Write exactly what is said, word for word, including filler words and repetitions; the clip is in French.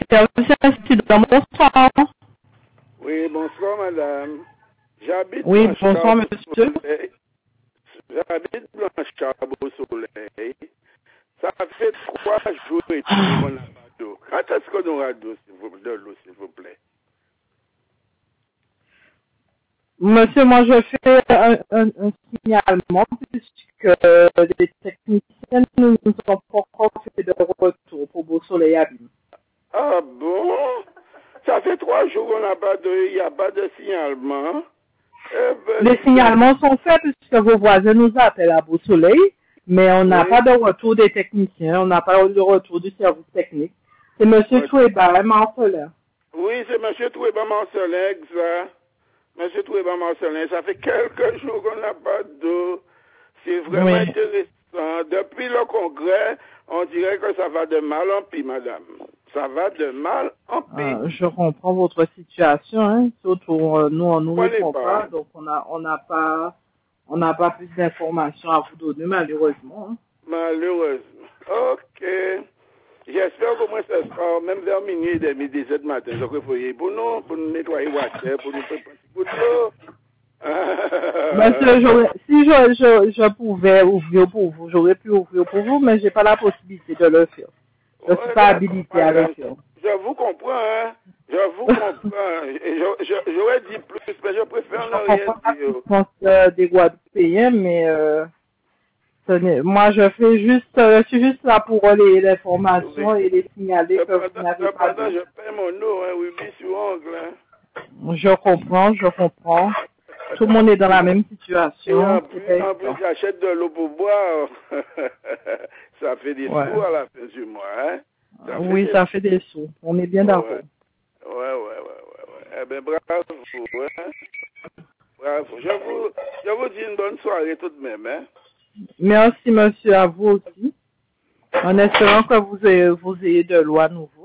service incident, bonsoir. Oui, bonsoir madame. J'habite Oui, Blanchard bonsoir au monsieur. Soleil. J'habite Blanchard au Soleil. Ça fait trois jours et demi qu'on n'a pas d'eau. Quand est-ce qu'on aura d'eau, s'il vous plaît, de l'eau, s'il vous plaît? Monsieur, moi je fais un, un, un signalement puisque euh, les techniciens ne nous ont pas encore fait de retour pour Beau Soleil Abîme. Ah bon? Ça fait trois jours qu'on n'a pas d'eau, il n'y a pas de signalement. Eh ben, Les signalements sont faits puisque vos voisins nous appellent à Beau Soleil, mais on n'a oui. pas de retour des techniciens, on n'a pas de retour du service technique. C'est monsieur Oui. Touéba, Marcelin. Oui, c'est M. Touéba Marcelin, ça. M. Touéba Marcelin, ça fait quelques jours qu'on n'a pas d'eau. C'est vraiment Oui. intéressant. Depuis le congrès, on dirait que ça va de mal en pis, madame. Ça va de mal en pis. Euh, je comprends votre situation, hein. Surtout euh, nous on nous Prenez répond pas. pas, donc on a on n'a pas on n'a pas plus d'informations à vous donner malheureusement. Hein. Malheureusement. Ok. J'espère qu'au moins ça sera, même vers minuit et demi, dix-sept matin, je préfère pour nous, pour nous nettoyer water, pour nous faire un petit coup d'eau. Monsieur, j'aurais- si je, je, je pouvais ouvrir pour vous, j'aurais pu ouvrir pour vous, mais j'ai pas la possibilité de le faire. Je suis Ouais, pas d'accord, habilité à le madame. faire. Je vous comprends, hein. Je vous comprends. Et je- je- J'aurais dit plus, mais je préfère Je ne rien comprends la dire. puissance euh, des Guadeloupéens, mais euh, ce n'est- moi je fais juste, euh, je suis juste là pour relayer l'information Oui. et les signaler que vous Cependant, n'avez pas cependant, d'eau. je paie mon eau, hein, oui, bis sur ongle, hein. Je comprends, je comprends. Tout le monde est dans la même Et situation, en c'est plus, pas en plus évident. j'achète de l'eau pour boire. Ça fait des Ouais. sous à la fin du mois, hein. Ça fait Oui, des ça fait des sous. On est bien sous. d'accord. Ouais, ouais, ouais, ouais, ouais, ouais. Eh bien, bravo, hein. Bravo. Je vous, je vous dis une bonne soirée tout de même, hein. Merci monsieur à vous aussi. En espérant que vous ayez, vous ayez de l'eau à nouveau.